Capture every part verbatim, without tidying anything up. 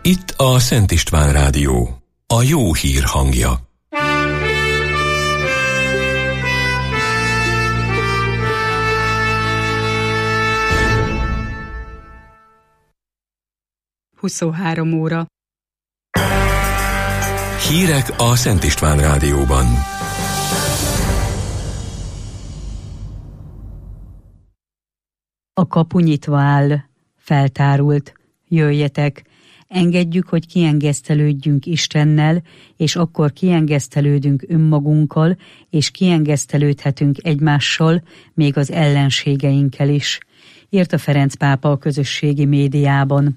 Itt a Szent István Rádió, a jó hír hangja. huszonhárom óra. Hírek a Szent István Rádióban. A kapu nyitva áll, feltárult. Jöjjetek, engedjük, hogy kiengesztelődjünk Istennel, és akkor kiengesztelődünk önmagunkkal, és kiengesztelődhetünk egymással, még az ellenségeinkkel is, írta Ferenc pápa a közösségi médiában.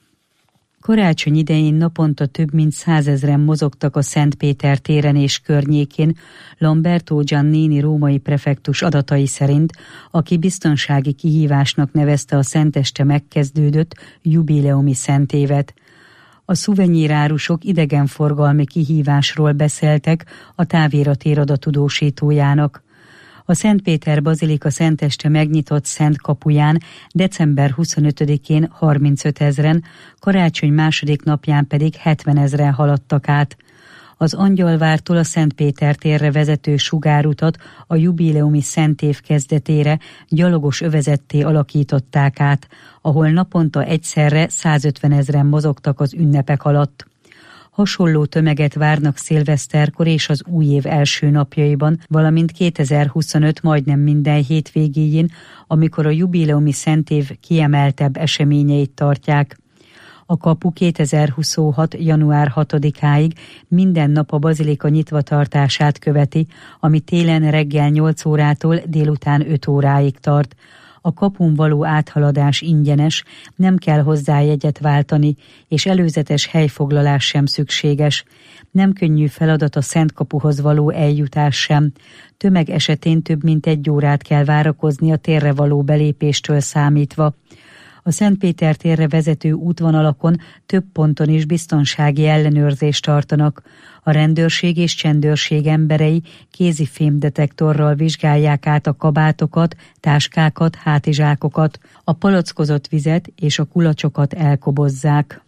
Karácsony idején naponta több mint százezren mozogtak a Szent Péter téren és környékén, Lamberto Giannini római prefektus adatai szerint, aki biztonsági kihívásnak nevezte a szenteste megkezdődött jubileumi szentévet. A szuvenyírárusok idegenforgalmi kihívásról beszéltek a távirati tudósítójának. A Szent Péter Bazilika szenteste megnyitott Szent kapuján december huszonötödikén harmincötezren, karácsony második napján pedig hetvenezren haladtak át. Az Angyalvártól a Szent Péter térre vezető sugárutat a jubileumi szentév kezdetére gyalogos övezetté alakították át, ahol naponta egyszerre százötvenezren mozogtak az ünnepek alatt. Hasonló tömeget várnak szilveszterkor és az új év első napjaiban, valamint kétezer-huszonöt majdnem minden hétvégéjén, amikor a jubileumi szentév kiemeltebb eseményeit tartják. A kapu kétezer-huszonhat január hatodikáig minden nap a bazilika nyitvatartását követi, ami télen reggel nyolc órától délután öt óráig tart. A kapun való áthaladás ingyenes, nem kell hozzá jegyet váltani, és előzetes helyfoglalás sem szükséges. Nem könnyű feladat a Szent Kapuhoz való eljutás sem. Tömeg esetén több mint egy órát kell várakozni a térre való belépéstől számítva. A Szent Péter térre vezető útvonalakon több ponton is biztonsági ellenőrzést tartanak. A rendőrség és csendőrség emberei kézi fémdetektorral vizsgálják át a kabátokat, táskákat, hátizsákokat, a palackozott vizet és a kulacsokat elkobozzák.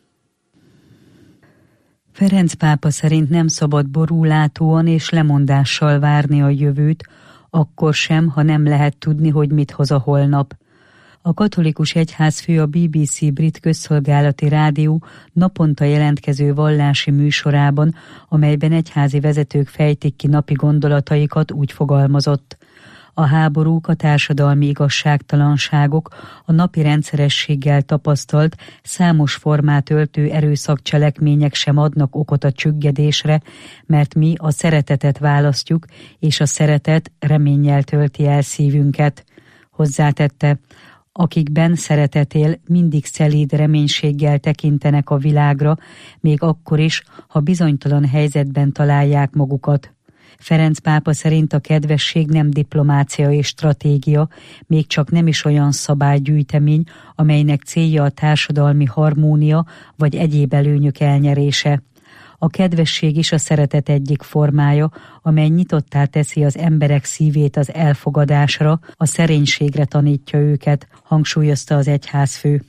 Ferenc pápa szerint nem szabad borúlátóan és lemondással várni a jövőt, akkor sem, ha nem lehet tudni, hogy mit hoz a holnap. A katolikus egyházfő a bé bé cé brit közszolgálati rádió naponta jelentkező vallási műsorában, amelyben egyházi vezetők fejtik ki napi gondolataikat, úgy fogalmazott. A háborúk, a társadalmi igazságtalanságok, a napi rendszerességgel tapasztalt, számos formát öltő erőszakcselekmények sem adnak okot a csüggedésre, mert mi a szeretetet választjuk, és a szeretet reménnyel tölti el szívünket. Hozzátette, akikben szeretet él, mindig szelíd reménységgel tekintenek a világra, még akkor is, ha bizonytalan helyzetben találják magukat. Ferenc pápa szerint a kedvesség nem diplomácia és stratégia, még csak nem is olyan szabálygyűjtemény, amelynek célja a társadalmi harmónia vagy egyéb előnyök elnyerése. A kedvesség is a szeretet egyik formája, amely nyitottá teszi az emberek szívét az elfogadásra, a szerénységre tanítja őket, hangsúlyozta az egyházfő.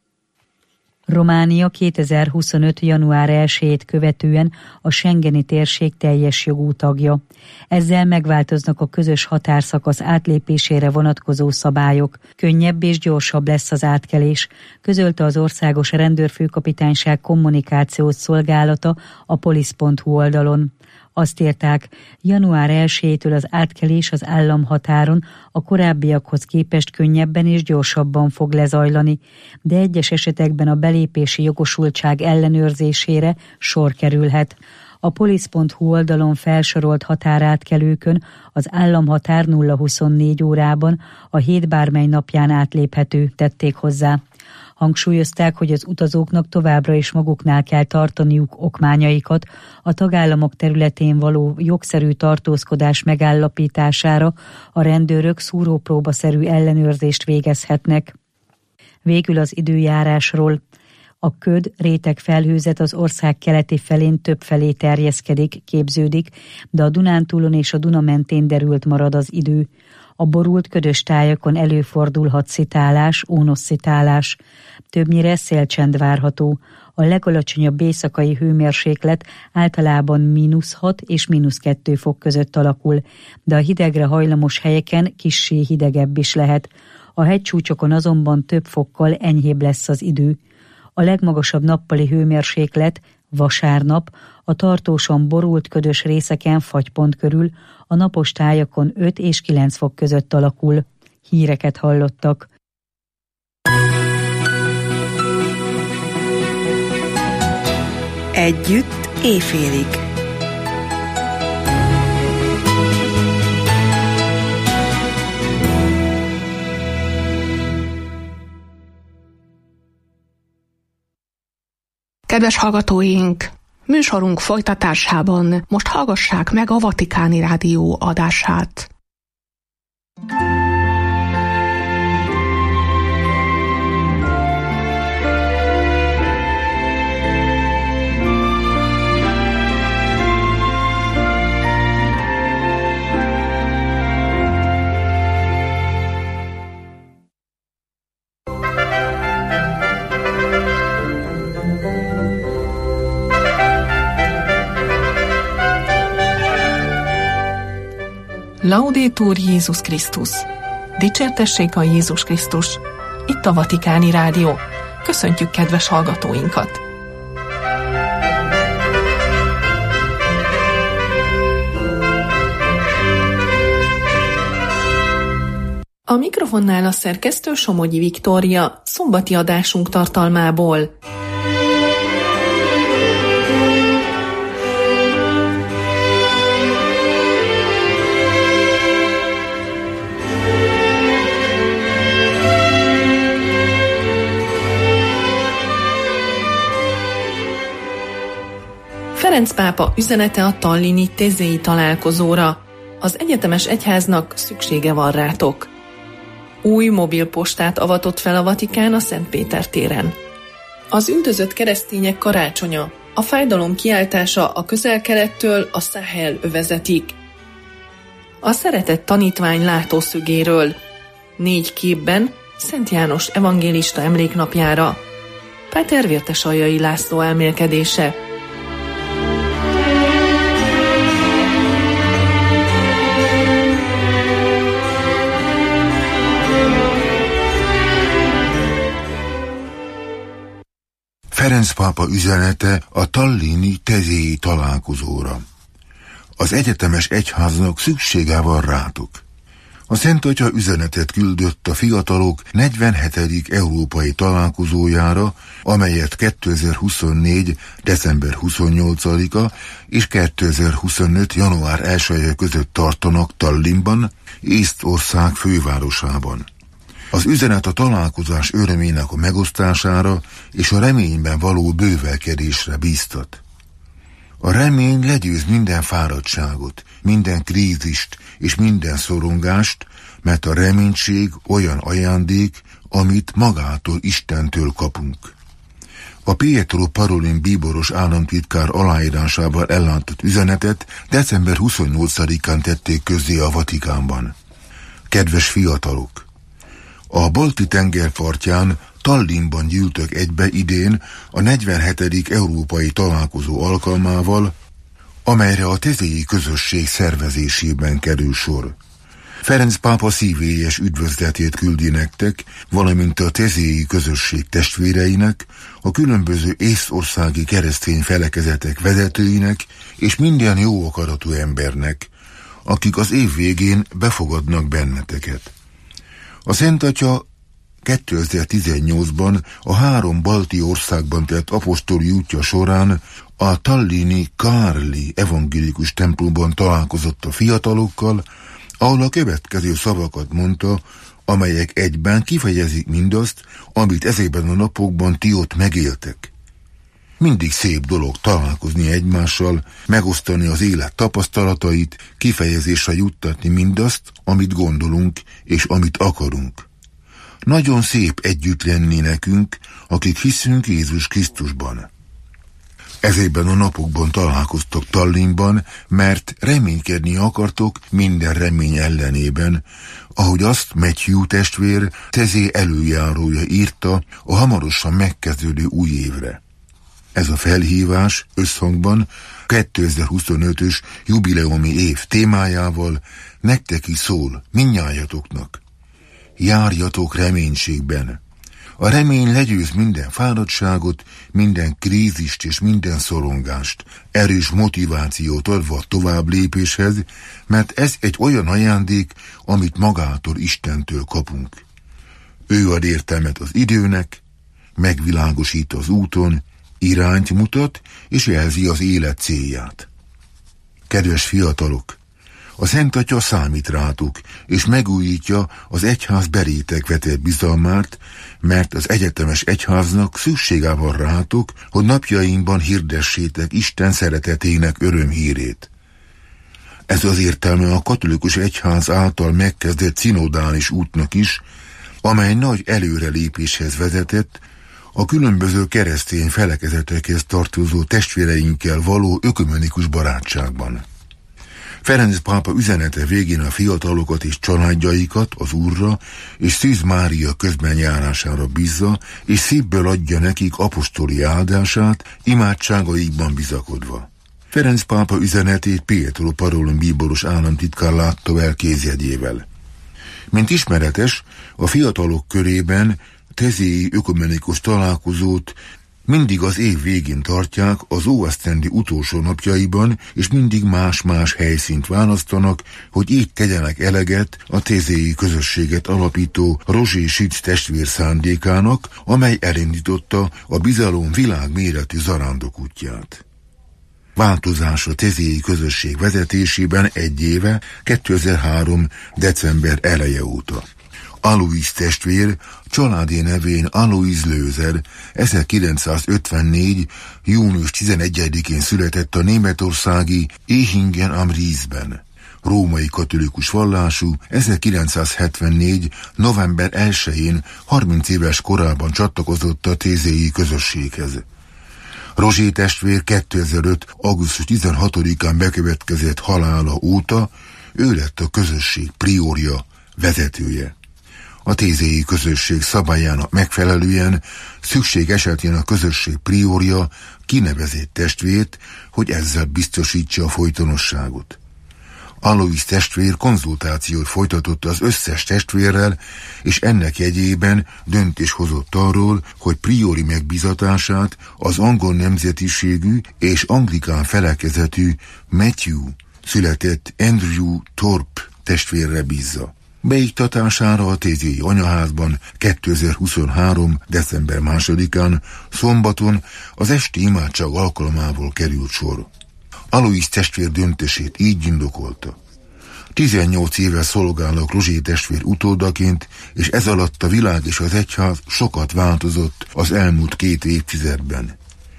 Románia kétezer-huszonöt január elsejét követően a schengeni térség teljes jogú tagja. Ezzel megváltoznak a közös határszakasz átlépésére vonatkozó szabályok. Könnyebb és gyorsabb lesz az átkelés, közölte az Országos Rendőrfőkapitányság kommunikációs szolgálata a polisz pont hu oldalon. Azt írták, január elsejétől az átkelés az államhatáron a korábbiakhoz képest könnyebben és gyorsabban fog lezajlani, de egyes esetekben a belépési jogosultság ellenőrzésére sor kerülhet. A polisz pont hu oldalon felsorolt határátkelőkön az államhatár nulla huszonnégy órában a hét bármely napján átléphető, tették hozzá. Hangsúlyozták, hogy az utazóknak továbbra is maguknál kell tartaniuk okmányaikat, a tagállamok területén való jogszerű tartózkodás megállapítására a rendőrök szúrópróbaszerű ellenőrzést végezhetnek. Végül az időjárásról. A köd réteg felhőzet az ország keleti felén több felé terjeszkedik, képződik, de a Dunántúlon és a Duna mentén derült marad az idő. A borult ködös tájakon előfordulhat szitálás, ónosszitálás. Többnyire szélcsend várható. A legalacsonyabb éjszakai hőmérséklet általában mínusz hat és mínusz kettő fok között alakul, de a hidegre hajlamos helyeken kissé hidegebb is lehet. A hegycsúcsokon azonban több fokkal enyhébb lesz az idő. A legmagasabb nappali hőmérséklet vasárnap a tartósan borult ködös részeken fagypont körül, a napos tájakon öt és kilenc fok között alakul. Híreket hallottak. Együtt éjfélig. Kedves hallgatóink! Műsorunk folytatásában most hallgassák meg a Vatikáni Rádió adását. Laudetur Jézus Krisztus! Dicsértessék a Jézus Krisztus! Itt a Vatikáni Rádió. Köszöntjük kedves hallgatóinkat! A mikrofonnál a szerkesztő Somogyi Viktória, szombati adásunk tartalmából. Ferenc pápa üzenete a tallini tézéi találkozóra. Az egyetemes egyháznak szüksége van rátok. Új mobilpostát avatott fel a Vatikán a Szent Péter téren. Az üldözött keresztények karácsonya, a fájdalom kiáltása a Közel-Kelettől a Száhel övezetig. A szeretett tanítvány látószögéről. Négy képben Szent János evangélista emléknapjára. Páter Vértesaljai László elmélkedése. Ferenc pápa üzenete a tallini tézéi találkozóra. Az egyetemes egyháznak szüksége van rátok. A Szent Atya üzenetet küldött a fiatalok negyvenhetedik európai találkozójára, amelyet kétezer-huszonnégy. december huszonnyolcadika és kétezer-huszonöt. január elseje között tartanak Tallinnban, Észtország fővárosában. Az üzenet a találkozás örömének a megosztására és a reményben való bővelkedésre bíztat. A remény legyőz minden fáradtságot, minden krízist és minden szorongást, mert a reménység olyan ajándék, amit magától Istentől kapunk. A Pietro Parolin bíboros államtitkár aláírásával ellátott üzenetet december huszonnyolcadikán tették közzé a Vatikánban. Kedves fiatalok! A Balti-tenger partján Tallinnban gyűltök egybe idén a negyvenhetedik európai találkozó alkalmával, amelyre a tézéi közösség szervezésében kerül sor. Ferenc pápa szívélyes üdvözletét küldi nektek, valamint a tézéi közösség testvéreinek, a különböző észtországi keresztény felekezetek vezetőinek és minden jó akaratú embernek, akik az év végén befogadnak benneteket. A Szent Atya kétezer-tizennyolcban a három balti országban tett apostoli útja során a tallini Kaarli evangélikus templomban találkozott a fiatalokkal, ahol a következő szavakat mondta, amelyek egyben kifejezik mindazt, amit ezekben a napokban ti ott megéltek. Mindig szép dolog találkozni egymással, megosztani az élet tapasztalatait, kifejezésre juttatni mindazt, amit gondolunk és amit akarunk. Nagyon szép együtt lenni nekünk, akik hiszünk Jézus Krisztusban. Ezekben a napokban találkoztak Tallinnban, mert reménykedni akartok minden remény ellenében, ahogy azt Matthew testvér Tezé előjárója írta a hamarosan megkezdődő új évre. Ez a felhívás összhangban kétezer-huszonötös jubileumi év témájával nektek is szól, mindnyájatoknak. Járjatok reménységben. A remény legyőz minden fáradtságot, minden krízist és minden szorongást, erős motivációt adva a tovább lépéshez, mert ez egy olyan ajándék, amit magától Istentől kapunk. Ő ad értelmet az időnek, megvilágosít az úton, irányt mutat és jelzi az élet célját. Kedves fiatalok! A Szent Atya számít rátok, és megújítja az egyház belétek vetett bizalmát, mert az egyetemes egyháznak szüksége van rátok, hogy napjainkban hirdessétek Isten szeretetének örömhírét. Ez az értelme a katolikus egyház által megkezdett szinodális útnak is, amely nagy előrelépéshez vezetett, a különböző keresztény felekezetekhez tartozó testvéreinkkel való ökumenikus barátságban. Ferenc pápa üzenete végén a fiatalokat és családjaikat az Úrra és Szűz Mária közbenjárására bízza, és szívből adja nekik apostoli áldását, imádságaikban bizakodva. Ferenc pápa üzenetét Pietro Parolin bíboros államtitkár látta el kézjegyével. Mint ismeretes, a fiatalok körében tezéi ökumenikus találkozót mindig az év végén tartják az óesztendi utolsó napjaiban, és mindig más-más helyszínt választanak, hogy így tegyenek eleget a tezéi közösséget alapító Rozsé Sic testvér szándékának, amely elindította a bizalom világméretű zarándok útját. Változás a tezéi közösség vezetésében egy éve, kétezer-három. december eleje óta. Alois testvér, családi nevén Alois Löser, ezerkilencszázötvennégy. június tizenegyedikén született a németországi Ehingen am Riesben. Római katolikus vallású, ezerkilencszázhetvennégy. november elsején harminc éves korában csatlakozott a tezéi közösséghez. Rozsé testvér kétezer-öt. augusztus tizenhatodikán bekövetkezett halála óta ő lett a közösség priorja, vezetője. A tezéi közösség szabályának megfelelően szükség esetén a közösség priorja kinevezett testvért, hogy ezzel biztosítsa a folytonosságot. Alois testvér konzultációt folytatott az összes testvérrel, és ennek jegyében döntés hozott arról, hogy priori megbízatását az angol nemzetiségű és anglikán felekezetű Matthew született Andrew Thorpe testvérre bízza. Beiktatására a tezéi anyaházban kétezer-huszonhárom. december másodikán szombaton az esti imádság alkalmával került sor. Alois testvér döntését így indokolta. tizennyolc éve szolgálok Rozsé testvér utódaként, és ez alatt a világ és az egyház sokat változott az elmúlt két évtizedben.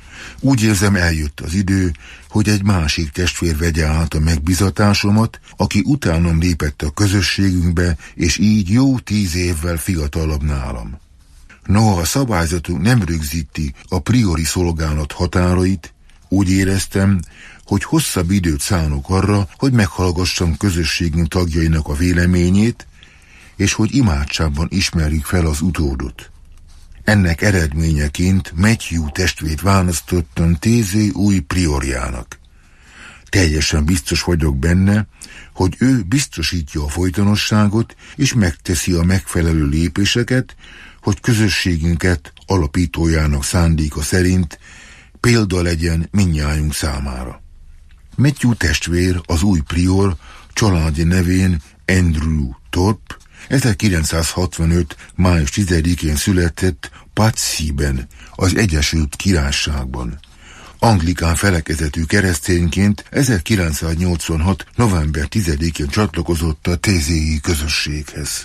Úgy érzem, eljött az idő, hogy egy másik testvér vegye át a megbizatásomat, aki utánam lépett a közösségünkbe, és így jó tíz évvel fiatalabb nálam. Noha a szabályzatunk nem rögzíti a priori szolgálat határait, úgy éreztem, hogy hosszabb időt szánok arra, hogy meghallgassam közösségünk tagjainak a véleményét, és hogy imádságban ismerjük fel az utódot. Ennek eredményeként Matthew testvét választottam tezé új priorjának. Teljesen biztos vagyok benne, hogy ő biztosítja a folytonosságot, és megteszi a megfelelő lépéseket, hogy közösségünket alapítójának szándéka szerint példa legyen mindnyájunk számára. Matthew testvér, az új prior, családi nevén Andrew Thorpe, ezerkilencszázhatvanöt. május tizedikén született Patsyben, az Egyesült Királyságban. Anglikán felekezetű keresztényként ezerkilencszáznyolcvanhat. november tizedikén csatlakozott a tezéi közösséghez.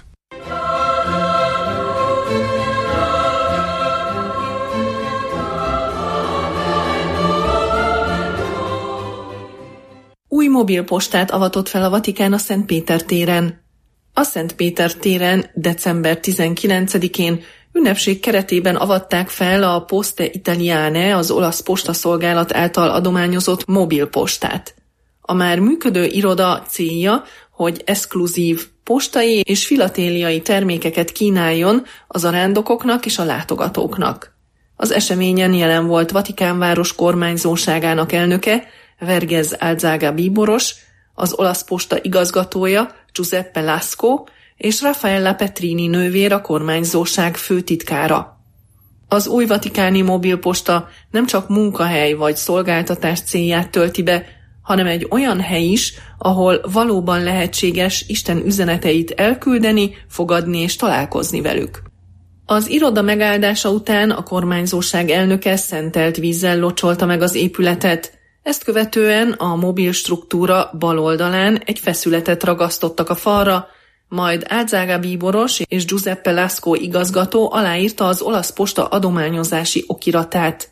Új mobilpostát avatott fel a Vatikán a Szent Péter téren. A Szentpéter téren december tizenkilencedikén ünnepség keretében avatták fel a Poste Italiane, az olasz postaszolgálat által adományozott mobilpostát. A már működő iroda célja, hogy exkluzív postai és filatéliai termékeket kínáljon a zarándokoknak és a látogatóknak. Az eseményen jelen volt Vatikánváros kormányzóságának elnöke, Vergez Alzaga bíboros, az olasz posta igazgatója, Giuseppe Lasco, és Raffaella Petrini nővér, a kormányzóság főtitkára. Az új vatikáni mobilposta nem csak munkahely vagy szolgáltatás célját tölti be, hanem egy olyan hely is, ahol valóban lehetséges Isten üzeneteit elküldeni, fogadni és találkozni velük. Az iroda megáldása után a kormányzóság elnöke szentelt vízzel locsolta meg az épületet. Ezt követően a mobil struktúra bal oldalán egy feszületet ragasztottak a falra, majd Alzaga bíboros és Giuseppe Lasco igazgató aláírta az olasz posta adományozási okiratát.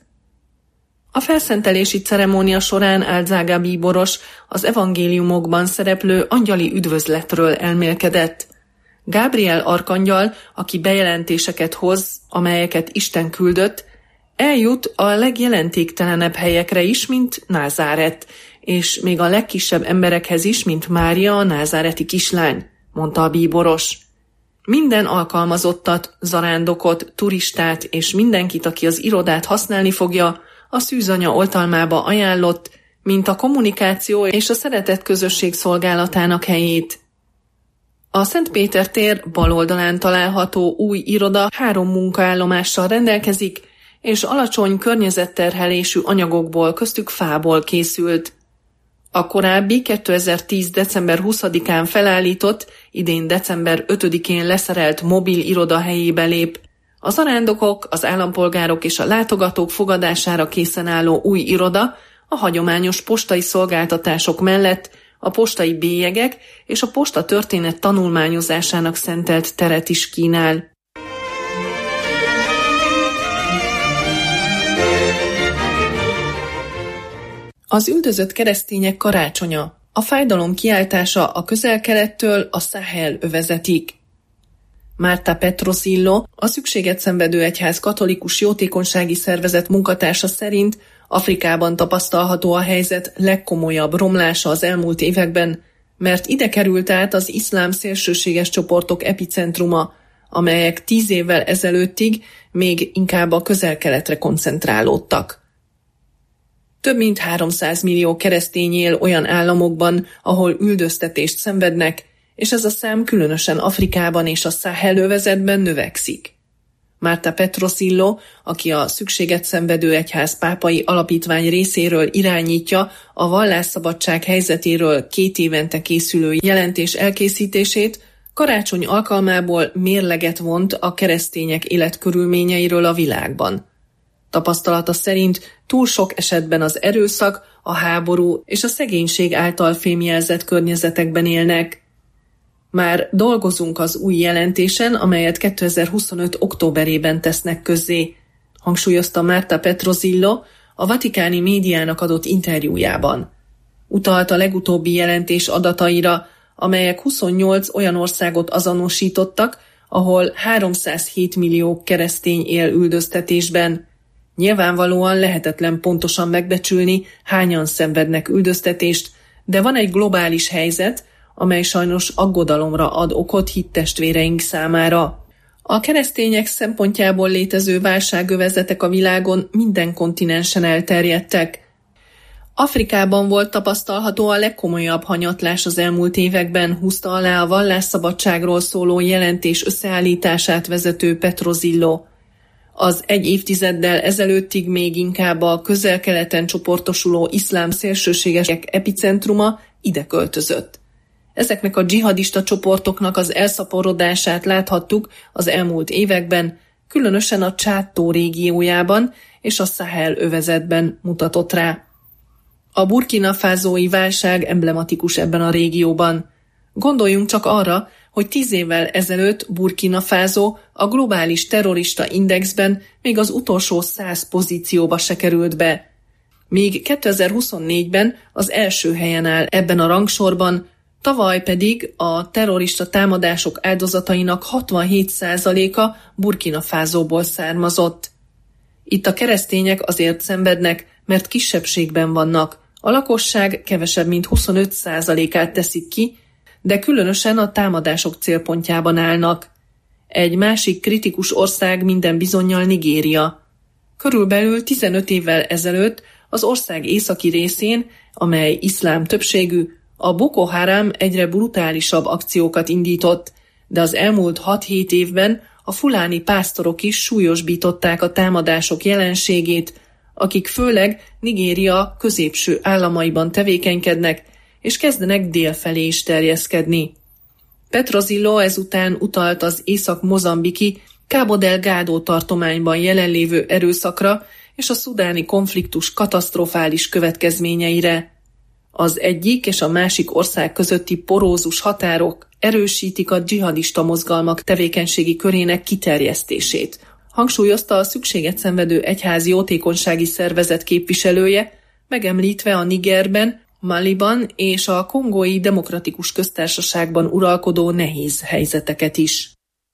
A felszentelési ceremónia során Alzaga bíboros az evangéliumokban szereplő angyali üdvözletről elmélkedett. Gábriel arkangyal, aki bejelentéseket hoz, amelyeket Isten küldött, eljut a legjelentéktelenebb helyekre is, mint Názáret, és még a legkisebb emberekhez is, mint Mária, a názáreti kislány, mondta a bíboros. Minden alkalmazottat, zarándokot, turistát és mindenkit, aki az irodát használni fogja, a szűzanya oltalmába ajánlott, mint a kommunikáció és a szeretett közösség szolgálatának helyét. A Szentpéter tér bal oldalán található új iroda három munkaállomással rendelkezik, és alacsony környezetterhelésű anyagokból, köztük fából készült. A korábbi kétezer-tíz. december huszadikán felállított, idén december ötödikén leszerelt mobil iroda helyébe lép. A zarándokok, az állampolgárok és a látogatók fogadására készen álló új iroda a hagyományos postai szolgáltatások mellett a postai bélyegek és a posta történet tanulmányozásának szentelt teret is kínál. Az üldözött keresztények karácsonya, a fájdalom kiáltása a Közel-Kelettől a Száhel övezetig. Marta Petrosillo, a szükséget szenvedő egyház katolikus jótékonysági szervezet munkatársa szerint Afrikában tapasztalható a helyzet legkomolyabb romlása az elmúlt években, mert ide került át az iszlám szélsőséges csoportok epicentruma, amelyek tíz évvel ezelőttig még inkább a Közel-Keletre koncentrálódtak. Több mint háromszáz millió keresztény él olyan államokban, ahol üldöztetést szenvednek, és ez a szám különösen Afrikában és a Száhel övezetben növekszik. Marta Petrosillo, aki a szükséget szenvedő egyház pápai alapítvány részéről irányítja a vallásszabadság helyzetéről két évente készülő jelentés elkészítését, karácsony alkalmából mérleget vont a keresztények életkörülményeiről a világban. Tapasztalata szerint túl sok esetben az erőszak, a háború és a szegénység által fémjelzett környezetekben élnek. Már dolgozunk az új jelentésen, amelyet kétezer-huszonöt. októberében tesznek közzé, hangsúlyozta Marta Petrosillo a vatikáni médiának adott interjújában. Utalt a legutóbbi jelentés adataira, amelyek huszonnyolc olyan országot azonosítottak, ahol háromszázhét millió keresztény él üldöztetésben. Nyilvánvalóan lehetetlen pontosan megbecsülni, hányan szenvednek üldöztetést, de van egy globális helyzet, amely sajnos aggodalomra ad okot hittestvéreink számára. A keresztények szempontjából létező válságövezetek a világon minden kontinensen elterjedtek. Afrikában volt tapasztalható a legkomolyabb hanyatlás az elmúlt években, húzta alá a vallásszabadságról szóló jelentés összeállítását vezető Petrosillo. Az egy évtizeddel ezelőttig még inkább a Közel-Keleten csoportosuló iszlám szélsőségesek epicentruma ide költözött. Ezeknek a dzsihadista csoportoknak az elszaporodását láthattuk az elmúlt években, különösen a Csád-tó régiójában és a Száhel övezetben mutatott rá. A Burkina Fasói válság emblematikus ebben a régióban. Gondoljunk csak arra, hogy tíz évvel ezelőtt Burkina Faso a globális terrorista indexben még az utolsó száz pozícióba se került be. Míg kétezer-huszonnégyben az első helyen áll ebben a rangsorban, Tavaly pedig a terrorista támadások áldozatainak hatvanhét százaléka Burkina Fasóból származott. Itt a keresztények azért szenvednek, mert kisebbségben vannak. A lakosság kevesebb mint huszonöt százalékát teszik ki, de különösen a támadások célpontjában állnak. Egy másik kritikus ország minden bizonnyal Nigéria. Körülbelül tizenöt évvel ezelőtt az ország északi részén, amely iszlám többségű, a Boko Haram egyre brutálisabb akciókat indított, de az elmúlt hat-hét évben a fuláni pásztorok is súlyosbították a támadások jelenségét, akik főleg Nigéria középső államaiban tevékenykednek, és kezdenek délfelé is terjeszkedni. Petrozillo ezután utalt az észak-mozambiki Cabo Delgado tartományban jelenlévő erőszakra és a szudáni konfliktus katasztrofális következményeire. Az egyik és a másik ország közötti porózus határok erősítik a dzsihadista mozgalmak tevékenységi körének kiterjesztését, hangsúlyozta a szükséget szenvedő egyházi jótékonysági szervezet képviselője, megemlítve a Nigerben, Maliban és a Kongói Demokratikus Köztársaságban uralkodó nehéz helyzeteket is.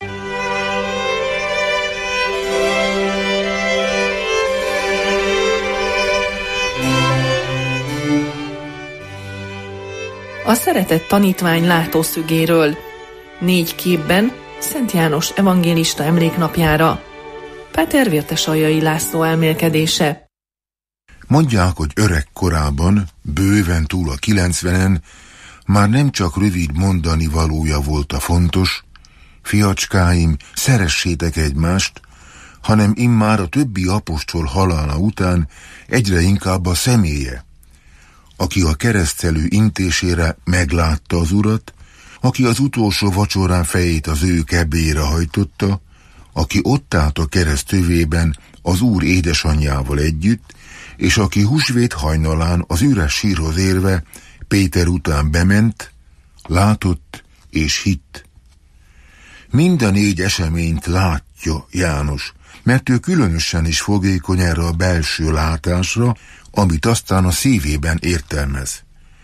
A szeretett tanítvány látószögéről. Négy képben Szent János evangélista emléknapjára. Páter Vértesaljai László elmélkedése. Mondják, hogy öreg korában, bőven túl a kilencvenen, már nem csak rövid mondani valója volt a fontos, fiacskáim, szeressétek egymást, hanem immár a többi apostol halála után egyre inkább a személye, aki a keresztelő intésére meglátta az Urat, aki az utolsó vacsorán fejét az ő kebére hajtotta, aki ott állt a kereszt tövében az Úr édesanyjával együtt, és aki húsvét hajnalán az üres sírhoz érve Péter után bement, látott és hitt. Minden négy eseményt látja János, mert ő különösen is fogékony erre a belső látásra, amit aztán a szívében értelmez.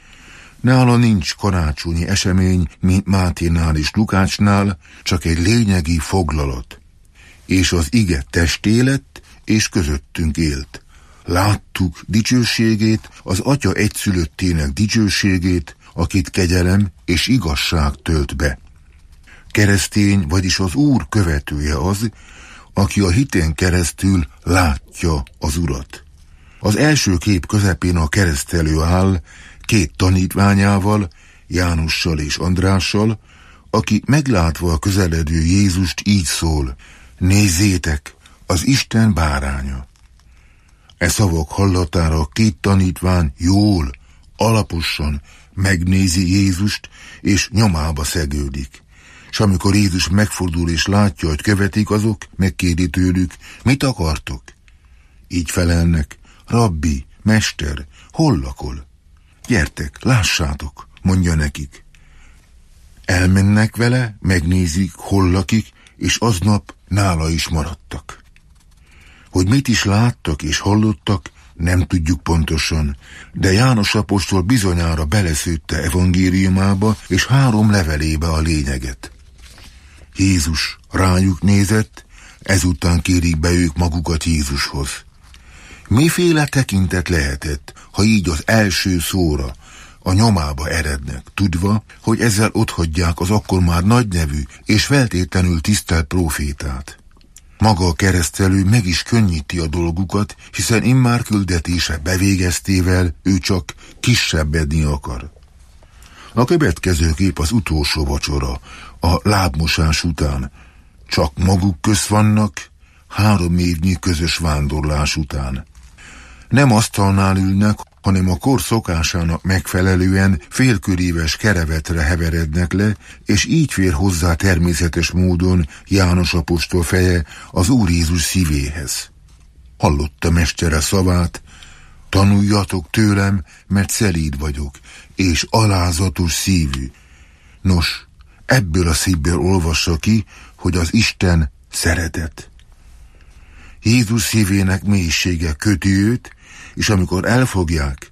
Nála nincs karácsonyi esemény, mint Máténál és Lukácsnál, csak egy lényegi foglalat. És az ige testé lett, és közöttünk élt. Láttuk dicsőségét, az Atya egyszülöttének dicsőségét, akit kegyelem és igazság tölt be. Keresztény, vagyis az Úr követője az, aki a hitén keresztül látja az Urat. Az első kép közepén a keresztelő áll, két tanítványával, Jánossal és Andrással, aki meglátva a közeledő Jézust így szól: nézzétek, az Isten báránya. E szavak hallatára a két tanítvány jól, alaposan megnézi Jézust, és nyomába szegődik. S amikor Jézus megfordul és látja, hogy követik azok, megkéri tőlük: mit akartok? Így felelnek: rabbi, mester, hol lakol? Gyertek, lássátok, mondja nekik. Elmennek vele, megnézik, hol lakik, és aznap nála is maradtak. Hogy mit is láttak és hallottak, nem tudjuk pontosan, de János apostol bizonyára beleszőtte evangéliumába és három levelébe a lényeget. Jézus rájuk nézett, ezután kérik be ők magukat Jézushoz. Miféle tekintet lehetett, ha így az első szóra a nyomába erednek, tudva, hogy ezzel otthagyják az akkor már nagynevű és feltétlenül tisztelt prófétát. Maga a keresztelő meg is könnyíti a dolgukat, hiszen immár küldetése bevégeztével ő csak kisebbedni akar. A következő kép az utolsó vacsora, a lábmosás után. Csak maguk közt vannak, három évnyi közös vándorlás után. Nem asztalnál ülnek, hanem a kor szokásának megfelelően félköríves kerevetre heverednek le, és így fér hozzá természetes módon János apostol feje az Úr Jézus szívéhez. Hallotta mestere szavát: tanuljatok tőlem, mert szelíd vagyok, és alázatos szívű. Nos, ebből a szívből olvassa ki, hogy az Isten szeretet. Jézus szívének mélysége köti őt, és amikor elfogják,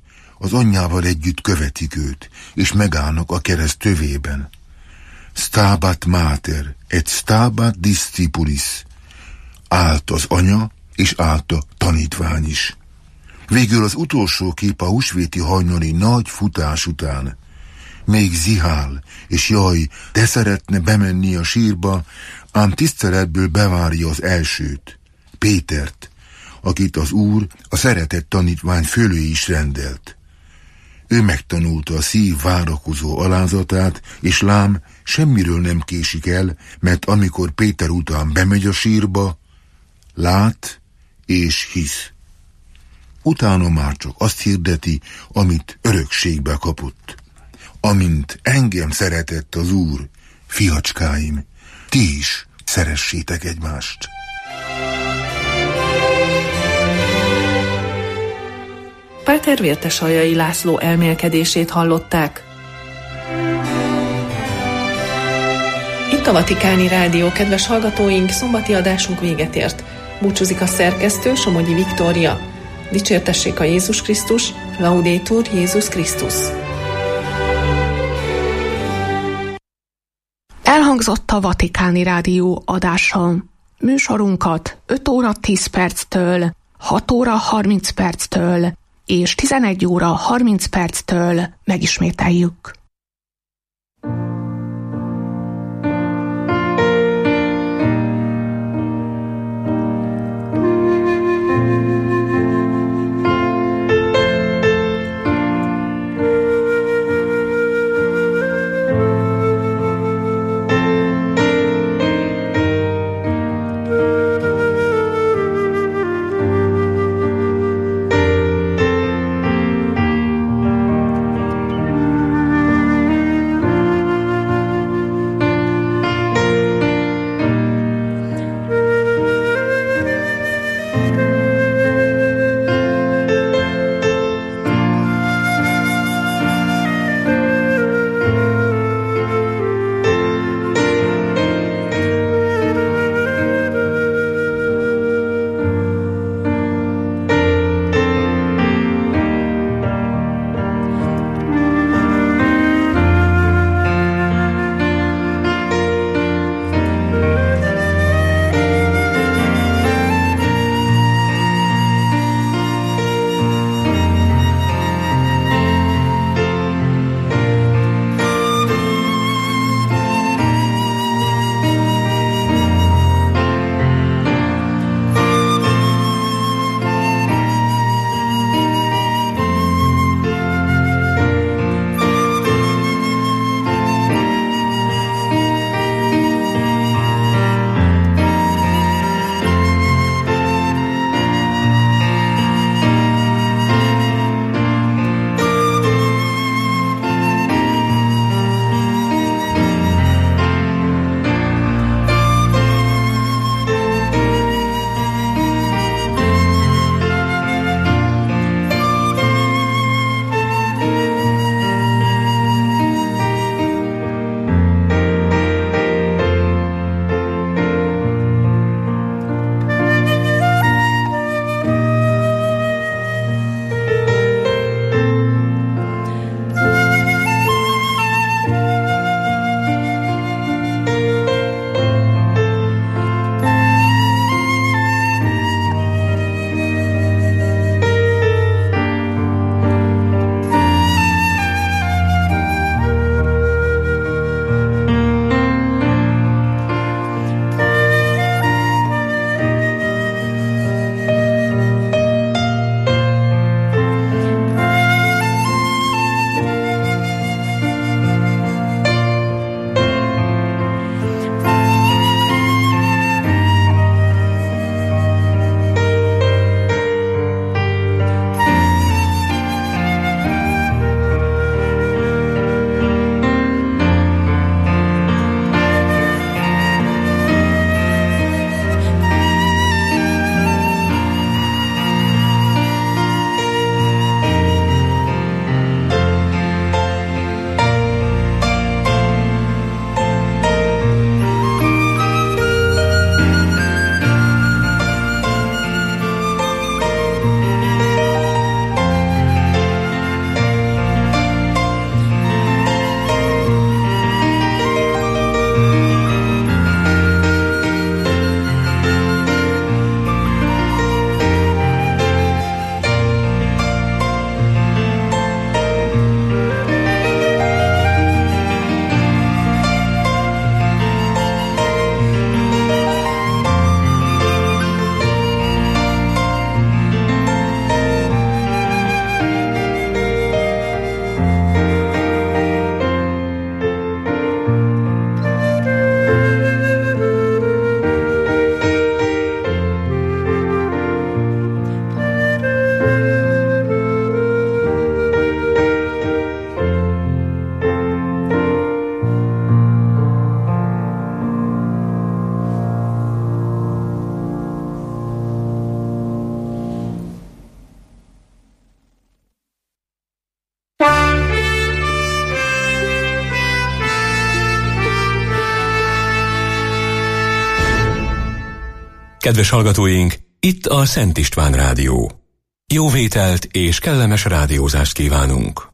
az anyjával együtt követik őt, és megállnak a kereszt tövében. Stabat mater, et stabat discipulis. Állt az anya, és állt a tanítvány is. Végül az utolsó kép a húsvéti hajnali nagy futás után. Még zihál, és jaj, de szeretne bemenni a sírba, ám tiszteletből bevárja az elsőt, Pétert, akit az Úr a szeretett tanítvány fölé is rendelt. Ő megtanulta a szív várakozó alázatát, és lám, semmiről nem késik el, mert amikor Péter után bemegy a sírba, lát és hisz. Utána már csak azt hirdeti, amit örökségbe kapott. Amint engem szeretett az Úr, fiacskáim, ti is szeressétek egymást. Páter Vértesaljai László elmélkedését hallották. Itt a Vatikáni Rádió, kedves hallgatóink, szombati adásunk véget ért. Búcsúzik a szerkesztő, Somogyi Viktória. Dicsértessék a Jézus Krisztus, Laudetur Jézus Krisztus. Elhangzott a Vatikáni Rádió adása. Műsorunkat öt óra tíz perctől, hat óra harminc perctől és tizenegy óra harminc perctől megismételjük. Kedves hallgatóink, itt a Szent István Rádió. Jó vételt és kellemes rádiózást kívánunk!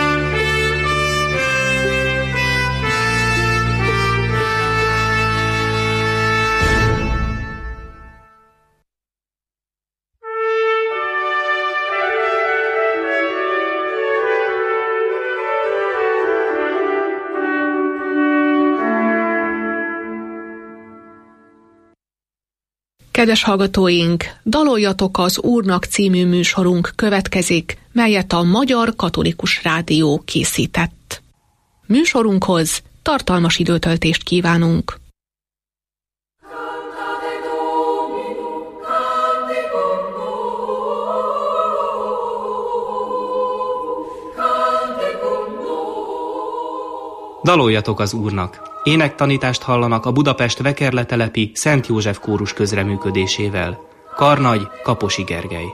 Kedves hallgatóink, Daloljatok az Úrnak című műsorunk következik, melyet a Magyar Katolikus Rádió készített. Műsorunkhoz tartalmas időtöltést kívánunk. Daloljatok az Úrnak! Énektanítást hallanak a Budapest Vekerletelepi Szent József kórus közreműködésével. Karnagy Kaposi Gergely.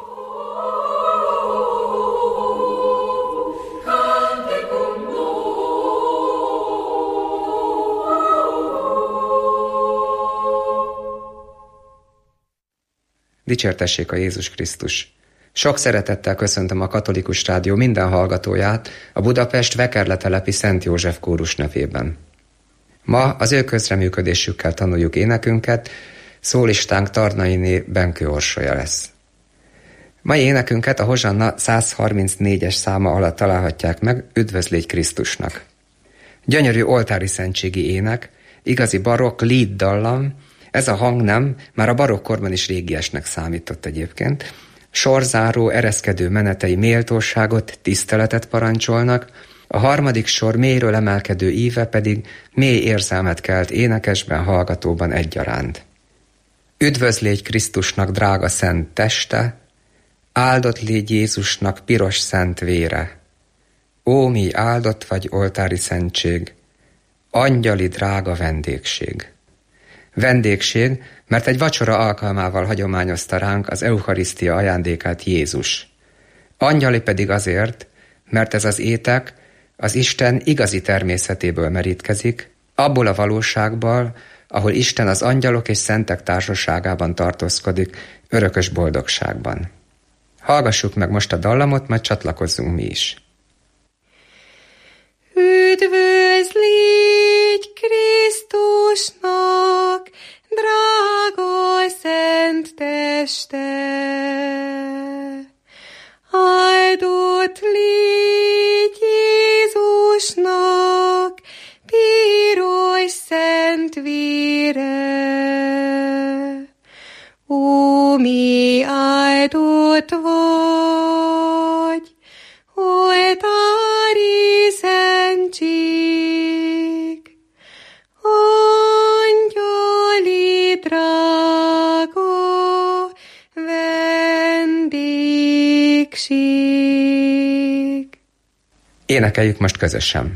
Dicsértessék a Jézus Krisztus! Sok szeretettel köszöntöm a Katolikus Rádió minden hallgatóját a Budapest Vekerletelepi Szent József kórus nevében. Ma az ő közreműködésükkel tanuljuk énekünket, szólistánk Tarnainé Benkő Orsolya lesz. Mai énekünket a Hozsanna száz harmincnégyes száma alatt találhatják meg, Üdvözlégy Krisztusnak. Gyönyörű oltári szentségi ének, igazi barokk lead dallam, ez a hangnem már a barokkorban is régiesnek számított egyébként. Sorzáró, ereszkedő menetei méltóságot, tiszteletet parancsolnak, a harmadik sor mélyről emelkedő íve pedig mély érzelmet kelt énekesben, hallgatóban egyaránt. Üdvözlégy Krisztusnak drága szent teste, áldott légy Jézusnak piros szent vére. Ó, mi áldott vagy oltári szentség, angyali drága vendégség. Vendégség, mert egy vacsora alkalmával hagyományozta ránk az eucharisztia ajándékát Jézus. Angyali pedig azért, mert ez az étek az Isten igazi természetéből merítkezik, abból a valóságból, ahol Isten az angyalok és szentek társaságában tartózkodik, örökös boldogságban. Hallgassuk meg most a dallamot, majd csatlakozzunk mi is. Üdvözlégy Krisztusnak, drága szent teste! Áldott légy Jézusnak piros szent vére. Ó, mi áldott vagy, oltári szentség, angyali drága vendégség. Énekeljük most közösen.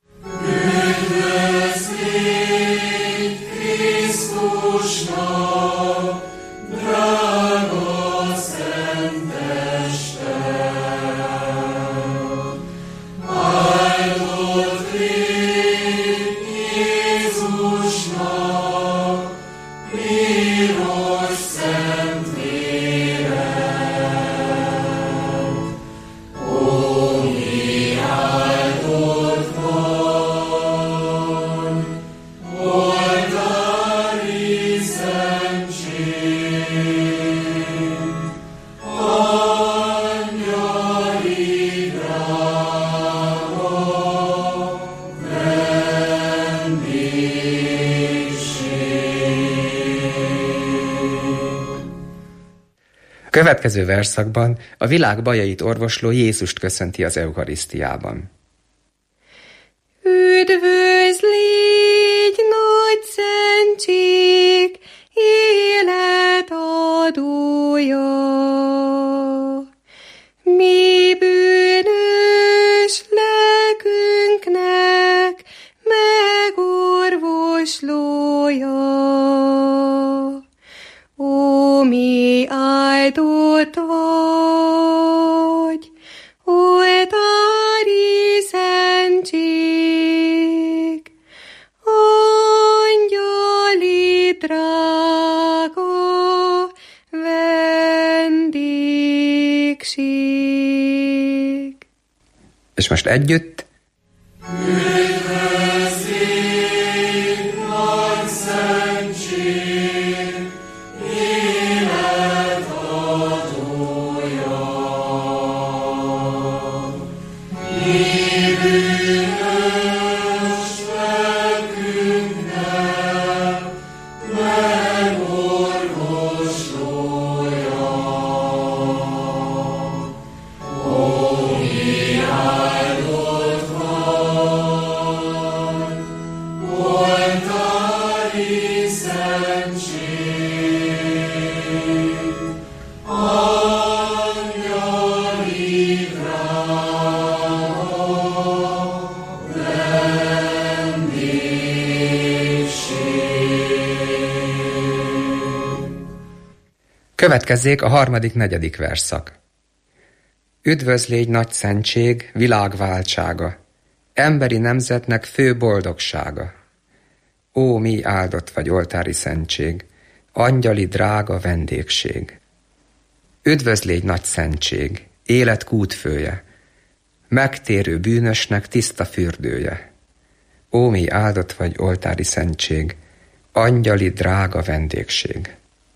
Üdvözlégy Krisztusnak, drága szent teste! Áldott légy Jézusnak piros szent vére. Ó, mi áldott vagy, oltári szentség, angyali drága vendégség. Következő verszakban a világ bajait orvosló Jézust köszönti az eucharisztiában. Üdvözlégy nagy szentség, életadója! Mi bűnös lelkünknek megorvoslója. Ó, mi áldott vagy, oltári szentség, angyali drága vendégség. És most együtt. Következzék a harmadik, negyedik versszak. Üdvözlégy nagy szentség, világváltsága, emberi nemzetnek fő boldogsága. Ó, mi áldott vagy oltári szentség, angyali drága vendégség. Üdvözlégy nagy szentség, élet kútfője, megtérő bűnösnek tiszta fürdője. Ó, mi áldott vagy oltári szentség, angyali drága vendégség.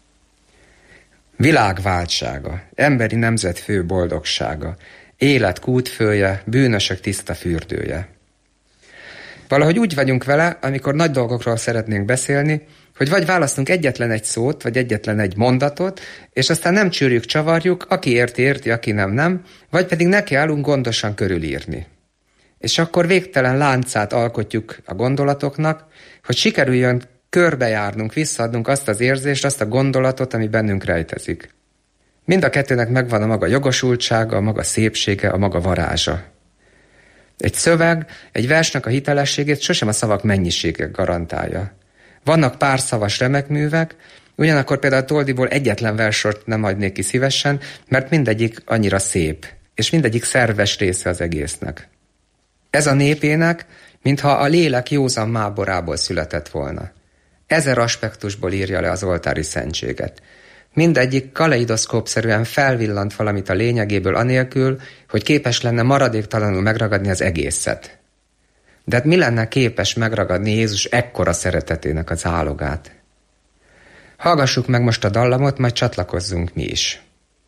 Világváltsága, emberi nemzet fő boldogsága, élet kútfője, bűnösök tiszta fürdője. Valahogy úgy vagyunk vele, amikor nagy dolgokról szeretnénk beszélni, hogy vagy választunk egyetlen egy szót, vagy egyetlen egy mondatot, és aztán nem csűrjük, csavarjuk, aki érti, érti, aki nem, nem, vagy pedig nekiállunk gondosan körülírni. És akkor végtelen láncát alkotjuk a gondolatoknak, hogy sikerüljön körbejárnunk, visszaadnunk azt az érzést, azt a gondolatot, ami bennünk rejtezik. Mind a kettőnek megvan a maga jogosultsága, a maga szépsége, a maga varázsa. Egy szöveg, egy versnek a hitelességét sosem a szavak mennyisége garantálja. Vannak pár szavas remekművek, ugyanakkor például Toldiból egyetlen versort nem hagynék ki szívesen, mert mindegyik annyira szép, és mindegyik szerves része az egésznek. Ez a népének, mintha a lélek józan máborából született volna. Ezer aspektusból írja le az oltári szentséget. Mindegyik kaleidoszkópszerűen felvillant valamit a lényegéből anélkül, hogy képes lenne maradéktalanul megragadni az egészet. De hát mi lenne képes megragadni Jézus ekkora szeretetének az álogát? Hallgassuk meg most a dallamot, majd csatlakozzunk mi is.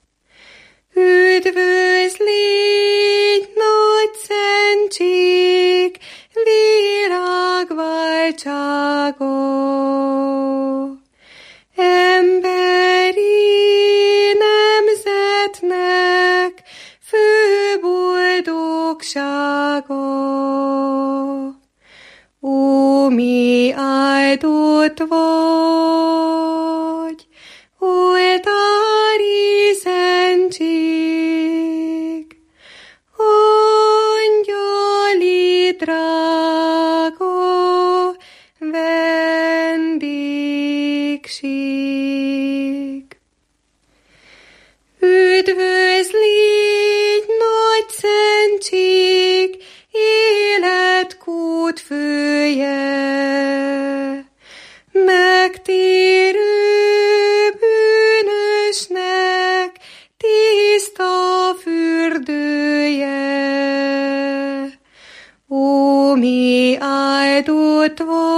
Üdvözlégy nagy szentség, világváltsága, emberi nemzetnek fő boldogsága. Ó, mi áldott vagy, oltári szentség, angyali drága vendégség. Üdvözlégy nagy szentség, élet kútfője, megtérő bűnösnek tiszta fürdője. Ó, mi áldott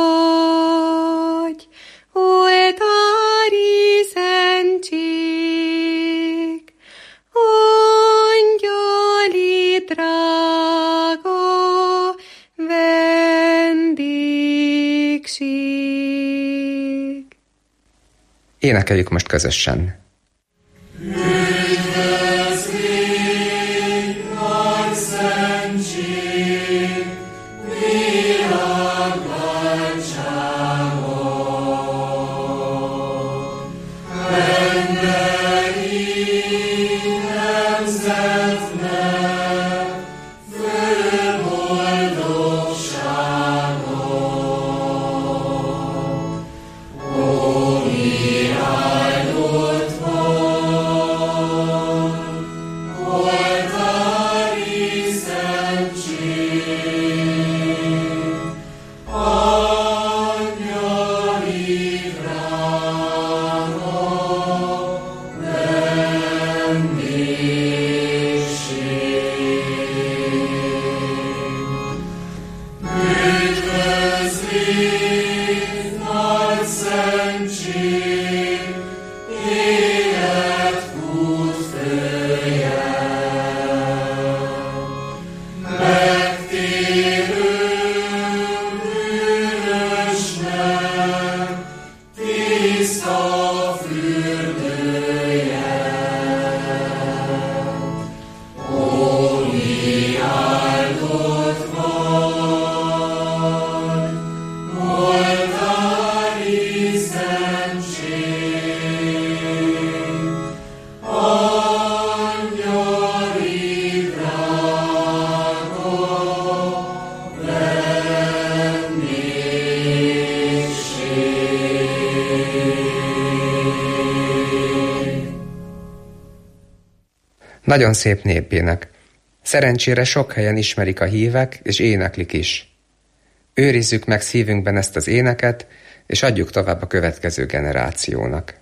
vagy, oltári szentség, angyali drága vendégség. Énekeljük most közösen. Ó, mi áldott Nagyon szép népének. Szerencsére sok helyen ismerik a hívek, és éneklik is. Őrizzük meg szívünkben ezt az éneket, és adjuk tovább a következő generációnak.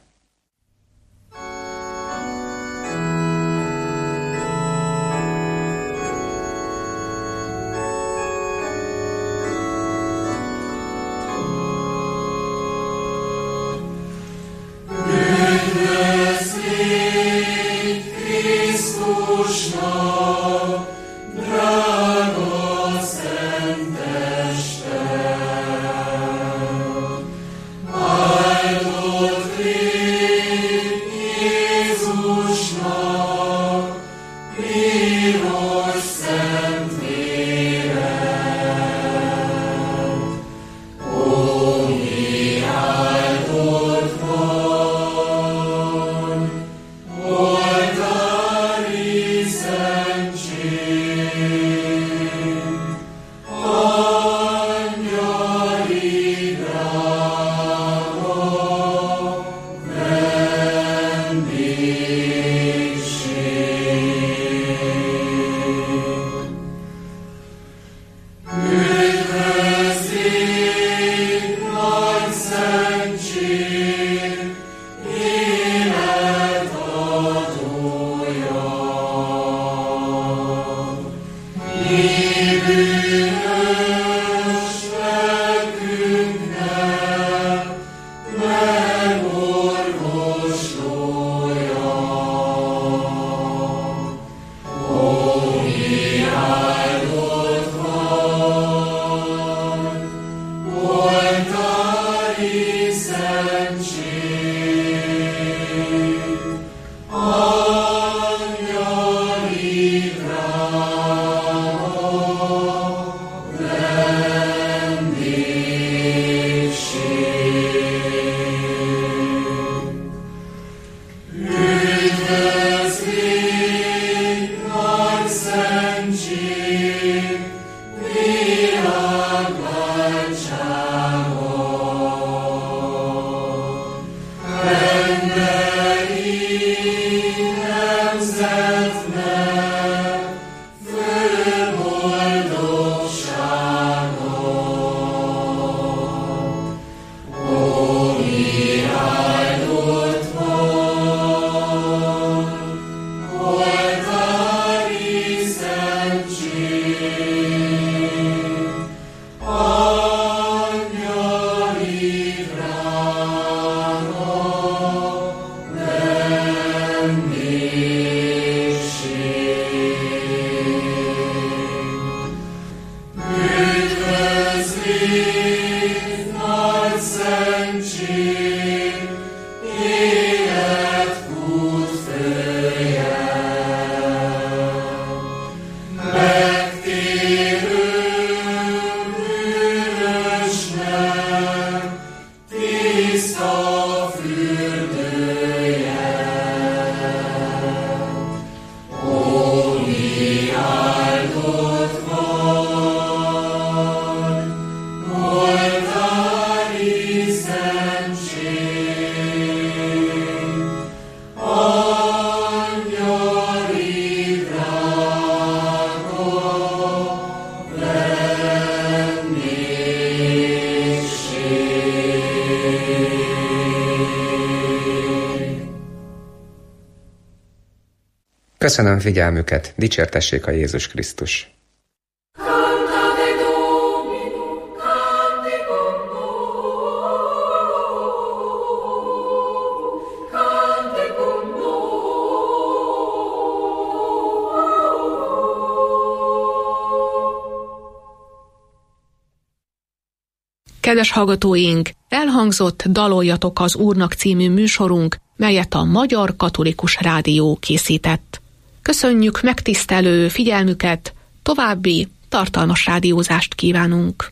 Köszönöm figyelmüket, dicsértessék a Jézus Krisztus! Kedves hallgatóink, elhangzott Daloljatok az Úrnak című műsorunk, melyet a Magyar Katolikus Rádió készített. Köszönjük megtisztelő figyelmüket, további tartalmas rádiózást kívánunk!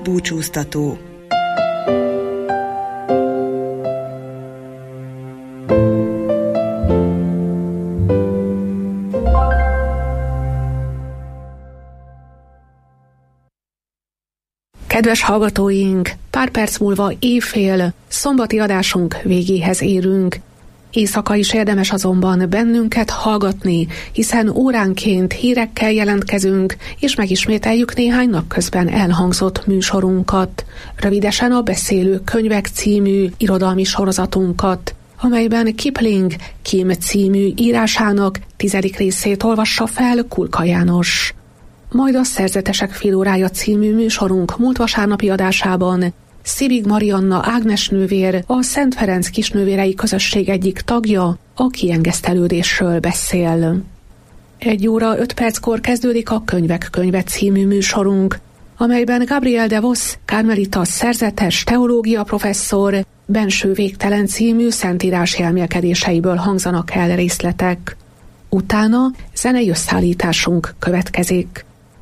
búcsúztató. Kedves hallgatóink, pár perc múlva éjfél, szombati adásunk végéhez érünk. Éjszaka is érdemes azonban bennünket hallgatni, hiszen óránként hírekkel jelentkezünk, és megismételjük néhány napközben elhangzott műsorunkat. Rövidesen a Beszélő Könyvek című irodalmi sorozatunkat, amelyben Kipling Kim című írásának tizedik részét olvassa fel Kulka János. Majd a Szerzetesek félórája című műsorunk múlt vasárnapi adásában Szibig Marianna Ágnes nővér, a Szent Ferenc kisnővérei közösség egyik tagja, a kiengesztelődésről beszél. Egy óra öt perckor kezdődik a Könyvek könyve című műsorunk, amelyben Gabriel de Vos, karmelita szerzetes teológia professzor, Benső végtelen című szentírás elmélkedéseiből hangzanak el részletek. Utána zenei összeállításunk következik.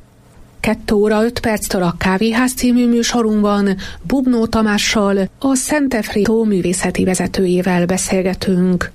Kettő óra öt perctől a Kávéház című műsorunkban Bubnó Tamással, a Szentefritó művészeti vezetőjével beszélgetünk.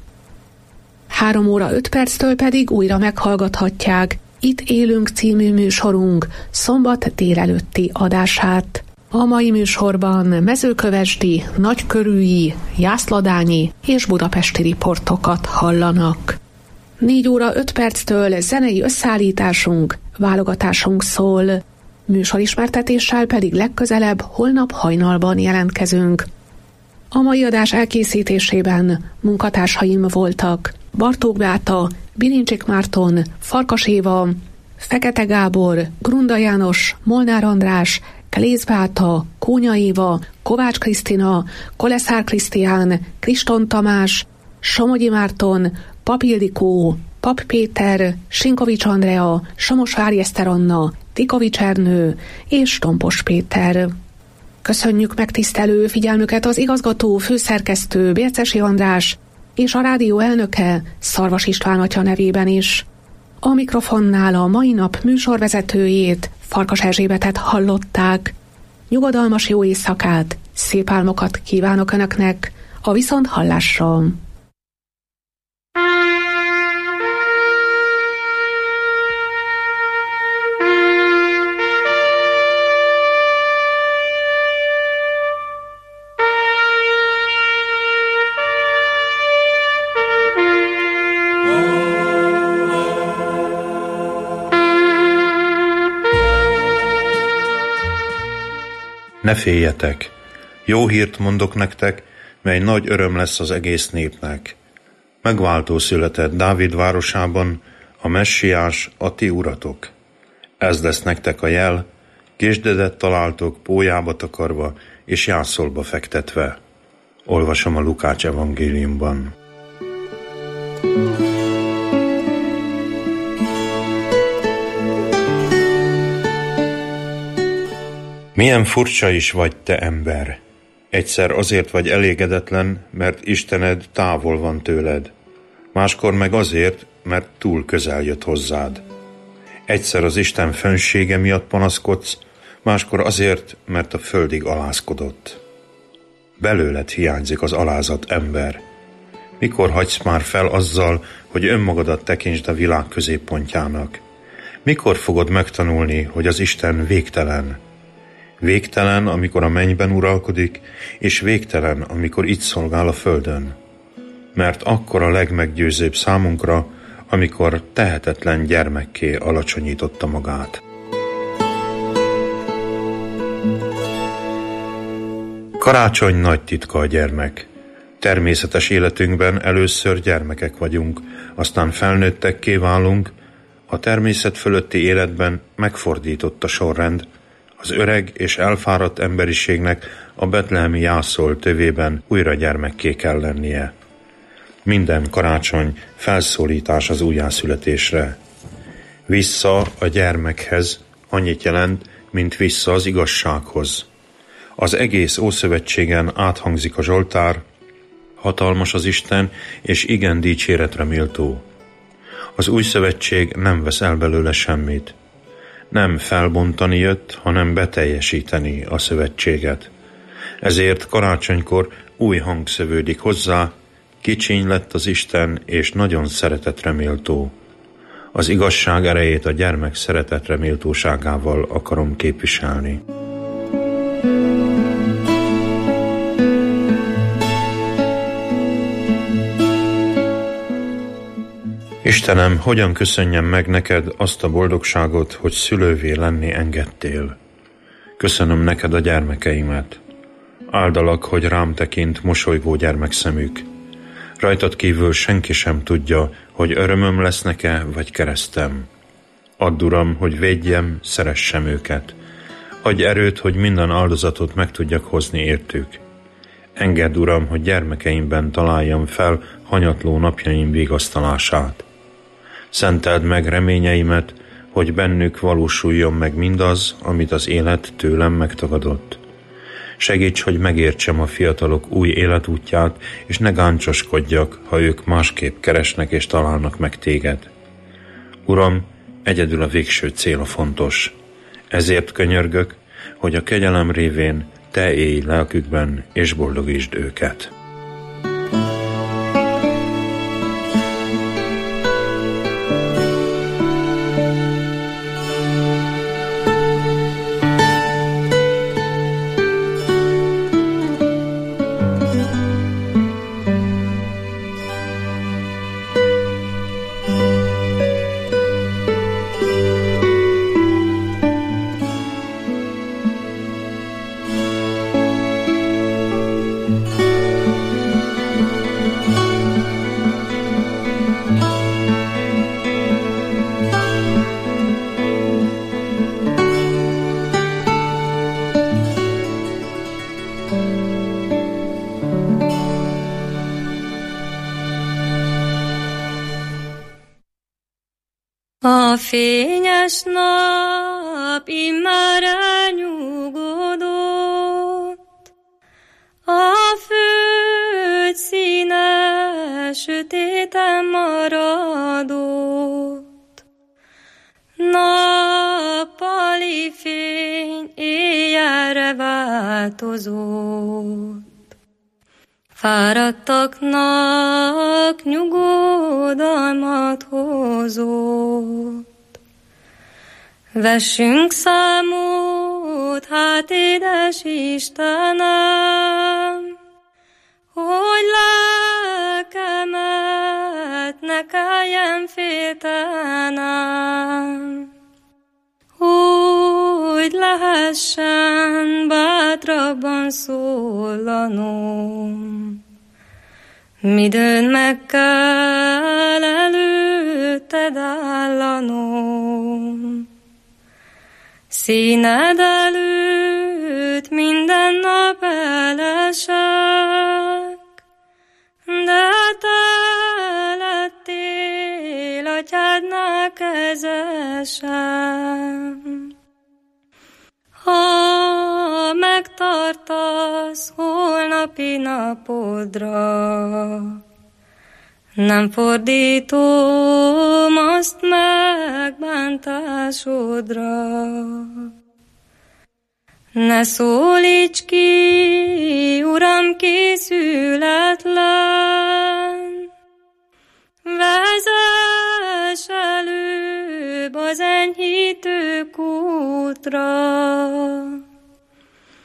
Három óra öt perctől pedig újra meghallgathatják Itt élünk című műsorunk szombat délelőtti adását. A mai műsorban mezőkövesdi, nagykörűi, jászladányi és budapesti riportokat hallanak. Négy óra öt perctől zenei összeállításunk, válogatásunk szól. Műsorismertetéssel pedig legközelebb holnap hajnalban jelentkezünk. A mai adás elkészítésében munkatársaim voltak Bartók Beáta, Bilincsik Márton, Farkas Éva, Fekete Gábor, Grunda János, Molnár András, Klész Beáta, Kónya Éva, Kovács Krisztina, Koleszár Krisztián, Kriston Tamás, Somogyi Márton, Pap Ildikó, Pap Péter, Sinkovics Andrea, Somosvári Eszter Anna, Tikovics Ernő és Tompos Péter. Köszönjük megtisztelő figyelmüket az igazgató főszerkesztő Bércesi András és a rádió elnöke Szarvas István atya nevében is. A mikrofonnál a mai nap műsorvezetőjét, Farkas Erzsébetet hallották. Nyugodalmas jó éjszakát, szép álmokat kívánok Önöknek, a viszonthallásra! Ne féljetek! Jó hírt mondok nektek, mely nagy öröm lesz az egész népnek. Megváltó született Dávid városában, a Messiás, a ti uratok. Ez lesz nektek a jel, késdedet találtok pólyába takarva és jászolba fektetve. Olvasom a Lukács evangéliumban. Milyen furcsa is vagy, te ember! Egyszer azért vagy elégedetlen, mert Istened távol van tőled. Máskor meg azért, mert túl közel jött hozzád. Egyszer az Isten fönsége miatt panaszkodsz, máskor azért, mert a földig alázkodott. Belőled hiányzik az alázat, ember. Mikor hagysz már fel azzal, hogy önmagadat tekintsd a világ középpontjának? Mikor fogod megtanulni, hogy az Isten végtelen? Végtelen, amikor a mennyben uralkodik, és végtelen, amikor itt szolgál a földön. Mert akkor a legmeggyőzőbb számunkra, amikor tehetetlen gyermekké alacsonyította magát. Karácsony nagy titka a gyermek. Természetes életünkben először gyermekek vagyunk, aztán felnőttekké válunk, a természet fölötti életben megfordított a sorrend, az öreg és elfáradt emberiségnek a betlehemi jászol tövében újra gyermekké kell lennie. Minden karácsony felszólítás az újjászületésre. Vissza a gyermekhez annyit jelent, mint vissza az igazsághoz. Az egész Ószövetségen áthangzik a Zsoltár, hatalmas az Isten, és igen dicséretre méltó. Az új szövetség nem vesz el belőle semmit. Nem felbontani jött, hanem beteljesíteni a szövetséget. Ezért karácsonykor új hang szövődik hozzá, kicsiny lett az Isten, és nagyon szeretetre méltó. Az igazság erejét a gyermek szeretetre méltóságával akarom képviselni. Istenem, hogyan köszönjem meg neked azt a boldogságot, hogy szülővé lenni engedtél. Köszönöm neked a gyermekeimet. Áldalak, hogy rám tekint mosolygó gyermekszemük. Rajtad kívül senki sem tudja, hogy örömöm lesznek-e, vagy keresztem. Add, Uram, hogy védjem, szeressem őket. Adj erőt, hogy minden áldozatot meg tudjak hozni értük. Engedd, Uram, hogy gyermekeimben találjam fel hanyatló napjaim vigasztalását. Szenteld meg reményeimet, hogy bennük valósuljon meg mindaz, amit az élet tőlem megtagadott. Segíts, hogy megértsem a fiatalok új életútját, és ne gáncsoskodjak, ha ők másképp keresnek és találnak meg téged. Uram, egyedül a végső cél a fontos. Ezért könyörgök, hogy a kegyelem révén te élj lelkükben, és boldogítsd őket. A fényes nap immár elnyugodott, a föld színe sötéten maradott. Nappali fény éjjelre változott. Fáradtaknak nyugodalmat hozott. Vessünk számot, hát édes Istenem, hogy lelkemet ne kelljen féltenem, hogy lehessen bátrabban szólanom. Midőn meg kell előtted állanom, színed előtt minden nap elesek, de te lettél atyádnál kezesem. Ha megtartasz holnapi napodra, nem fordítom azt megbántásodra. Ne szólíts ki, Uram, készületlen, vezess előbb az enyhítő kútra.